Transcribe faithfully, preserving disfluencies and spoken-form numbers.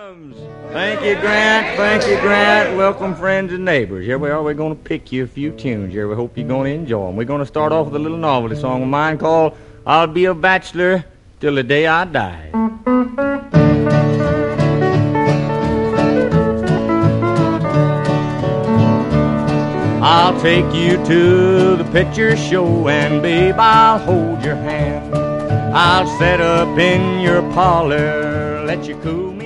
drums. Thank you, Grant. Thank you, Grant. Welcome, friends and neighbors. Here we are. We're going to pick you a few tunes here. We hope you're going to enjoy them. We're going to start off with a little novelty song of mine called I'll Be a Bachelor Till the Day I Die. I'll take you to the picture show, and babe, I'll hold your hand. I'll set up in your parlor, let you cool